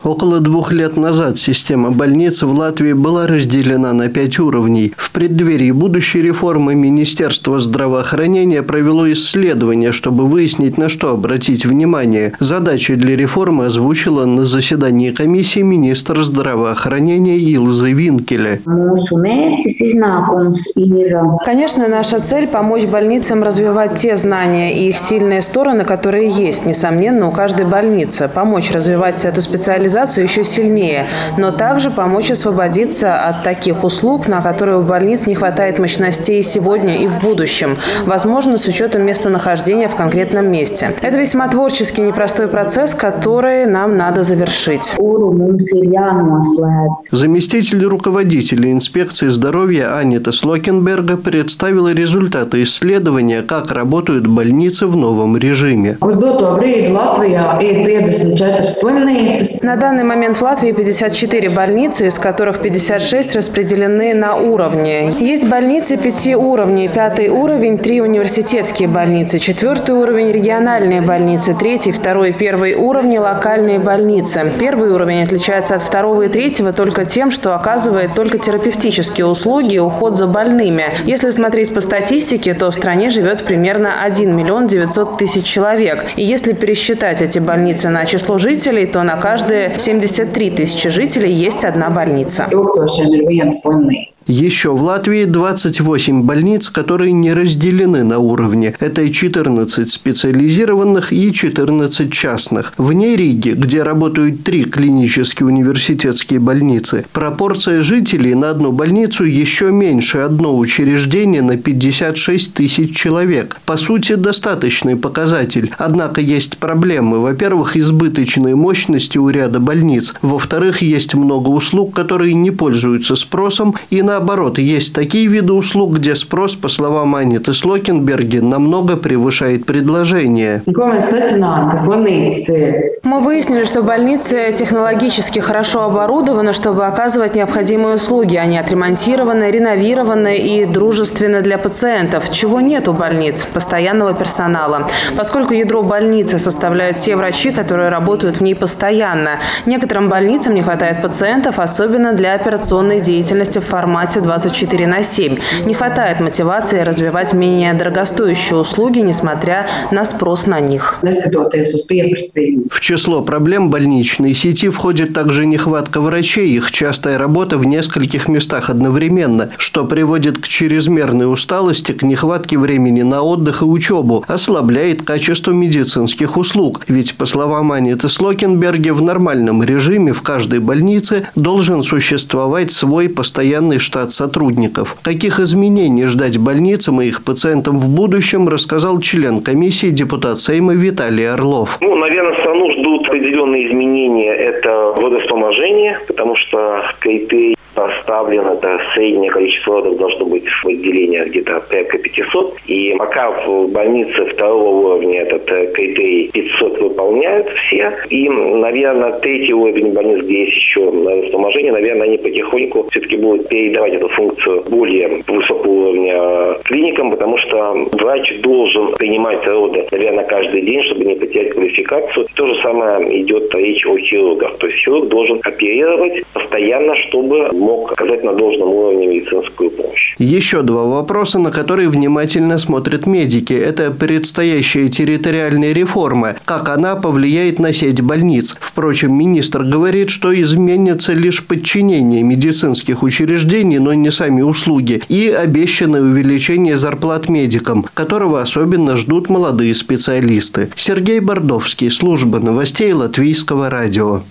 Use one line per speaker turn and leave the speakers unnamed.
Около 2 лет назад система больниц в Латвии была разделена на 5 уровней. В преддверии будущей реформы Министерство здравоохранения провело исследование, чтобы выяснить, на что обратить внимание. Задачи для реформы озвучила на заседании комиссии министр здравоохранения Илза Винкеле.
Конечно, наша цель – помочь больницам развивать те знания и их сильные стороны, которые есть, несомненно, у каждой больницы. Помочь развивать эту специализацию еще сильнее, но также помочь освободиться от таких услуг, на которые у больниц не хватает мощностей сегодня и в будущем, возможно, с учетом местонахождения в конкретном месте. Это весьма творческий непростой процесс, который нам надо завершить.
Заместитель руководителя инспекции здоровья Анита Слокенберга представила результаты исследования, как работают больницы в новом режиме.
На данный момент в Латвии 54 больницы, из которых 56 распределены на уровни. Есть больницы 5 уровней. 5-й уровень – 3 университетские больницы. 4-й уровень – региональные больницы. 3-й, 2-й и 1-й уровни – локальные больницы. 1-й уровень отличается от 2-го и 3-го только тем, что оказывает только терапевтические услуги и уход за больными. Если смотреть по статистике, то в стране живет примерно 1 900 000 человек. И если пересчитать эти больницы на число жителей, то на каждые 73 000 жителей есть одна больница.
Еще в Латвии 28 больниц, которые не разделены на уровни. Это 14 специализированных и 14 частных. Вне Риги, где работают 3 клинические университетские больницы, пропорция жителей на одну больницу еще меньше одно учреждение на 56 000 человек. По сути, достаточный показатель. Однако есть проблемы. Во-первых, избыточные мощности у ряда больниц. Во-вторых, есть много услуг, которые не пользуются спросом. И наоборот, есть такие виды услуг, где спрос, по словам Аниты Слокенберги, намного превышает предложение.
Мы выяснили, что больницы технологически хорошо оборудованы, чтобы оказывать необходимые услуги. Они отремонтированы, реновированы и дружественны для пациентов, чего нет у больниц, постоянного персонала. Поскольку ядро больницы составляют те врачи, которые работают в ней постоянно. Некоторым больницам не хватает пациентов, особенно для операционной деятельности в формате 24/7. Не хватает мотивации развивать менее дорогостоящие услуги, несмотря на спрос на них.
В число проблем больничной сети входит также нехватка врачей, их частая работа в нескольких местах одновременно, что приводит к чрезмерной усталости, к нехватке времени на отдых и учебу, ослабляет качество медицинских услуг. Ведь, по словам Аниты Слокенберги, в нормальном режиме в каждой больнице должен существовать свой постоянный штат сотрудников. Каких изменений ждать больницам и их пациентам в будущем, рассказал член комиссии, депутат Сейма Виталий Орлов.
Наверное, страну ждут определенные изменения. Это водовспоможение, потому что КТ поставлен, это среднее количество родов должно быть в отделениях где-то порядка 500. И пока в больнице 2-го уровня этот КТ 500 выполняют все. И, наверное, 3-й уровень больниц, где есть еще водовспоможение, наверное, они потихоньку все-таки будут передавать эту функцию более высокого уровня клиникам, потому что врач должен принимать роды, наверное, каждый день, чтобы не потерять квалификацию. То же самое идет речь о хирургах. То есть хирург должен оперировать постоянно, чтобы мог оказать на должном уровне медицинскую помощь.
Еще 2 вопроса, на которые внимательно смотрят медики. Это предстоящая территориальная реформа. Как она повлияет на сеть больниц? Впрочем, министр говорит, что изменится лишь подчинение медицинских учреждений, но не сами услуги. И обещанное увеличение зарплат медикам, которого особенно ждут молодые специалисты. Сергей Бордовский, служба новостей Латвийского радио.